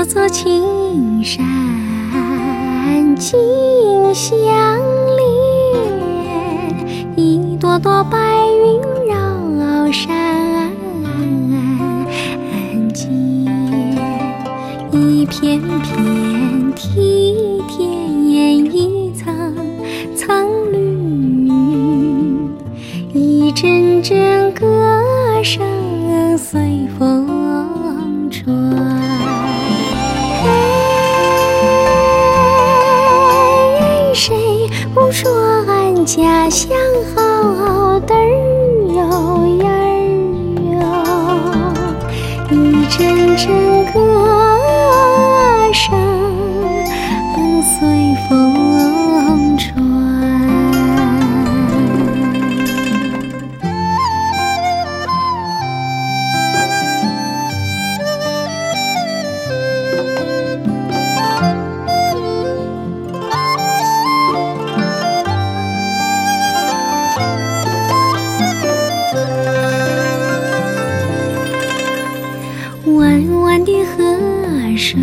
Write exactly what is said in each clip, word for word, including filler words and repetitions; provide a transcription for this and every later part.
座座青山紧相连，一朵朵白云绕山间，一片片梯田，一层层绿，一阵阵歌声随风传。谁不说俺家乡好嘚儿哟呀儿哟，一阵阵歌声随风传。弯弯的河水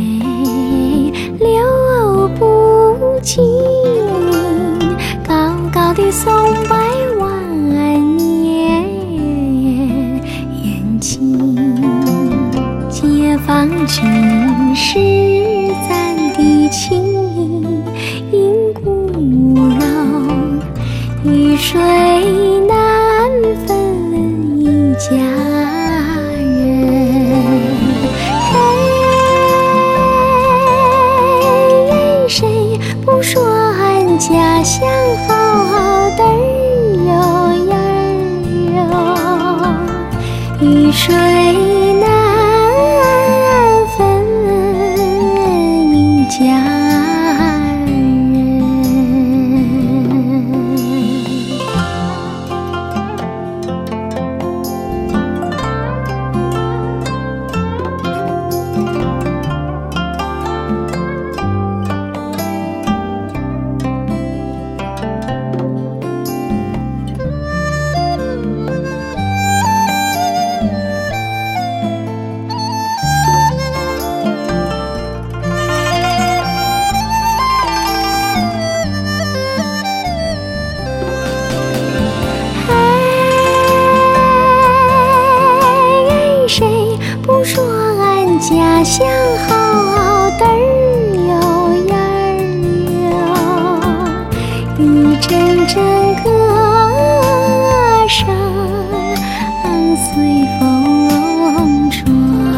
流不尽，高高的松柏万年延青。解放军是咱的情谊骨肉，雨水难分一家人。谁不说俺家乡好嘚儿哟呀儿哟，雨水难分一家人。不说俺家乡好嘚儿哟呀儿哟，一阵阵歌声随风传。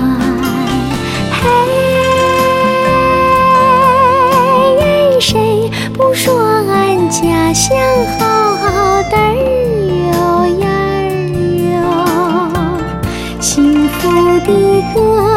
嘿，谁不说俺家乡好嘚儿哟呀儿哟，幸福的歌